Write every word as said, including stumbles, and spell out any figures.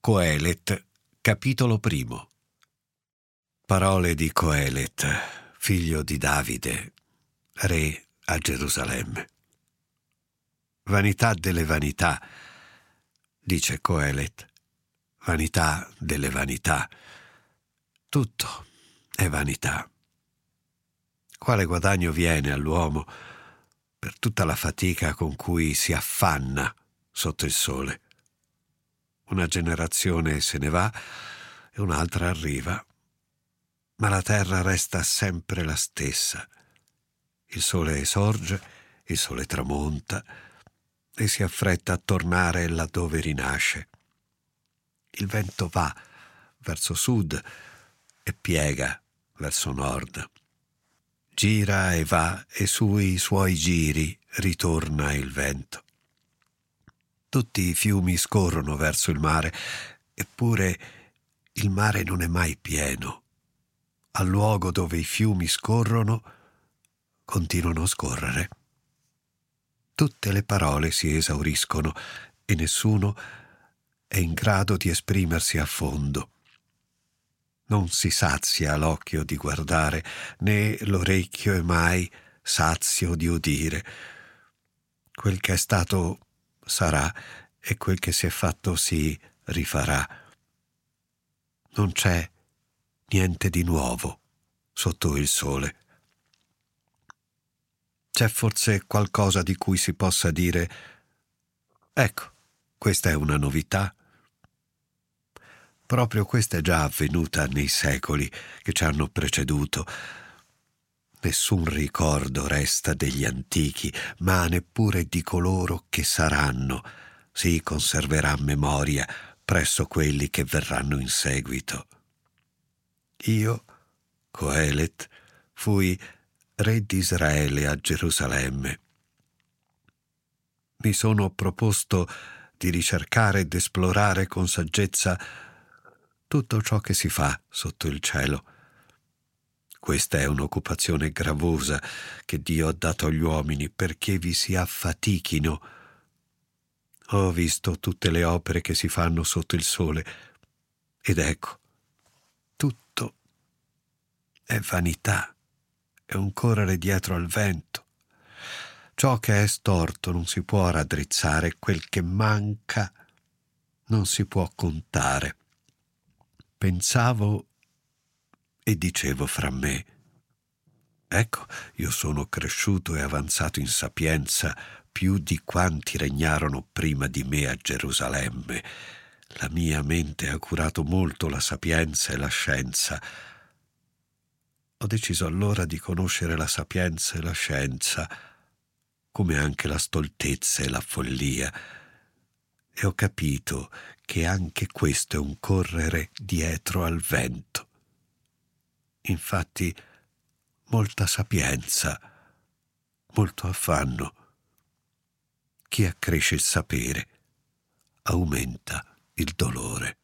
Coelet, capitolo primo. Parole di Coelet, figlio di Davide, re a Gerusalemme. Vanità delle vanità, dice Coelet, vanità delle vanità. Tutto è vanità. Quale guadagno viene all'uomo per tutta la fatica con cui si affanna sotto il sole? Una generazione se ne va e un'altra arriva, ma la terra resta sempre la stessa. Il sole sorge, il sole tramonta e si affretta a tornare laddove rinasce. Il vento va verso sud e piega verso nord. Gira e va e sui suoi giri ritorna il vento. Tutti i fiumi scorrono verso il mare, eppure il mare non è mai pieno. Al luogo dove i fiumi scorrono, continuano a scorrere. Tutte le parole si esauriscono e nessuno è in grado di esprimersi a fondo. Non si sazia l'occhio di guardare, né l'orecchio è mai sazio di udire. Quel che è stato sarà, e quel che si è fatto si rifarà. Non c'è niente di nuovo sotto il sole. C'è forse qualcosa di cui si possa dire: ecco, questa è una novità? Proprio questa è già avvenuta nei secoli che ci hanno preceduto. Nessun ricordo resta degli antichi, ma neppure di coloro che saranno si conserverà memoria presso quelli che verranno in seguito. Io, Coelet, fui re di Israele a Gerusalemme. Mi sono proposto di ricercare ed esplorare con saggezza tutto ciò che si fa sotto il cielo. Questa è un'occupazione gravosa che Dio ha dato agli uomini perché vi si affatichino. Ho visto tutte le opere che si fanno sotto il sole ed ecco, tutto è vanità, è un correre dietro al vento. Ciò che è storto non si può raddrizzare, quel che manca non si può contare. Pensavo e dicevo fra me: ecco, io sono cresciuto e avanzato in sapienza più di quanti regnarono prima di me a Gerusalemme. La mia mente ha curato molto la sapienza e la scienza. Ho deciso allora di conoscere la sapienza e la scienza, come anche la stoltezza e la follia, e ho capito che anche questo è un correre dietro al vento. Infatti, molta sapienza, molto affanno. Chi accresce il sapere aumenta il dolore.